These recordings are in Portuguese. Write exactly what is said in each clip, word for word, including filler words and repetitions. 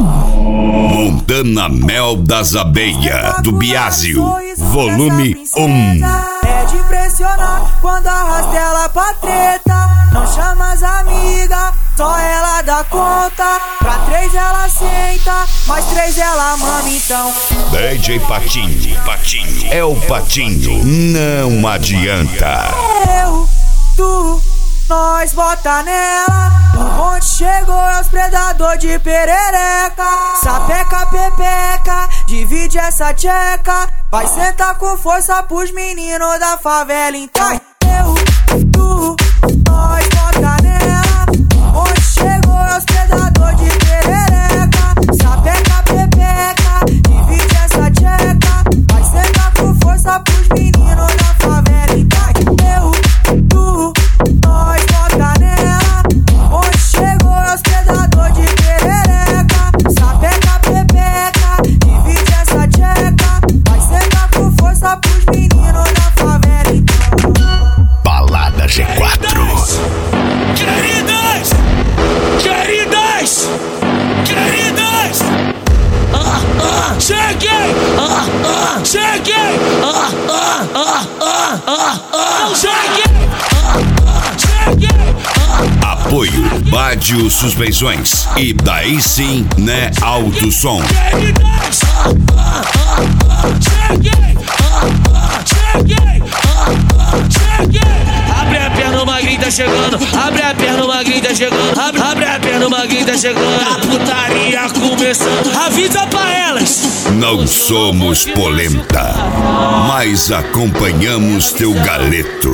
Montana Mel das Abelhas, do Biásio, volume um. É de impressionar quando arrasta ela pra treta. Não chama as amigas, só ela dá conta. Pra três ela senta, mais três ela mama então. D J Patinho, Patinho, é o Patinho, não adianta. Eu, tu, nós bota nela. Onde chegou é os predador de perereca. Sapeca, pepeca, divide essa tcheca. Vai sentar com força pros meninos da favela então. Eu, tu, nós bota nela. Onde chegou é os predador de perereca. Sapeca, pepeca, divide essa tcheca. Vai sentar com força pros meninos da favela então. Eu, tu, nós bota nela. Onde chegou é os predador de perereca. Sapeca, pepeca, divide essa tcheca. Vai sentar com força pros meninos da favela então. Balada G quatro. Queridas, queridas, queridas, ah, ah, cheguei, ah, ah, cheguei, ah, ah, ah, ah, ah, ah, cheguei, ah, ah, cheguei, ah. Apoio Bádio Suspensões e daí sim, né, Alto Som. Queridas, ah, ah, ah, ah, cheguei, ah, ah, cheguei, ah, ah, cheguei. Abre a perna, o magrinho tá chegando. Abre a perna, o magrinho tá chegando. Abre, abre a perna, o magrinho tá chegando. A putaria começando. Avisa pra elas. Não somos polenta, mas acompanhamos teu galeto.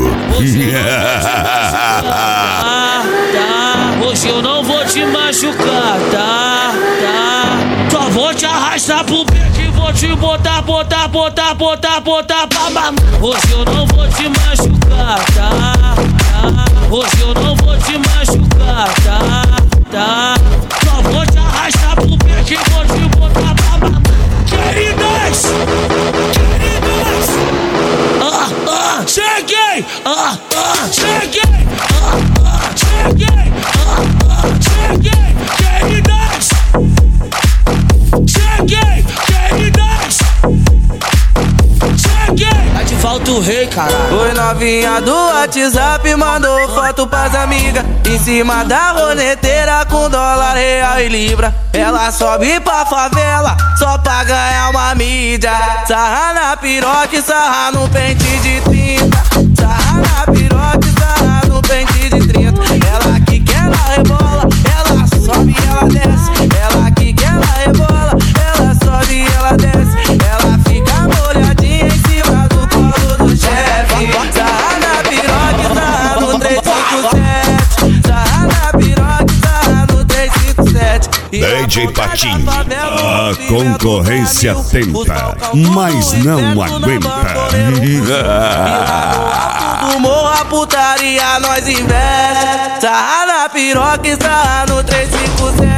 Ah, tá. Hoje eu não vou te machucar, tá? Tá. Só vou te arrastar pro peito e vou te botar, botar, botar, botar, botar pra mamar. Hoje eu não vou te machucar, tá? Tá. Hoje eu não vou te machucar, tá? Tá. Só vou te arrastar pro peito e vou te botar pra mamar. Queridas, queridas, ah, ah, cheguei, ah, ah, cheguei, ah, ah, cheguei, ah, ah, cheguei, queridas, cheguei, queridas, cheguei. Tá de volta o rei, caralho. Oi, novinha do WhatsApp mandou foto pras amigas em cima da roneteira com dólar, real e libra. Ela sobe pra favela só pra ganhar uma mídia. Sarra na piroca e sarra no pente de trinta. Sarra na piroca e sarra no pente de trinta. Ela que quer ela rebola, ela sobe e ela desce. Ela que quer ela rebola, ela sobe e ela desce. Ela fica molhadinha em cima do colo do chefe. Sarra na piroca e sarra no três cinco sete. Sarra na piroca e sarra no três cinco sete. D J Patinho, a concorrência tenta, mas não aguenta. Do morro a putaria nós investe. Sarra na piroca e sarra no três cinco sete.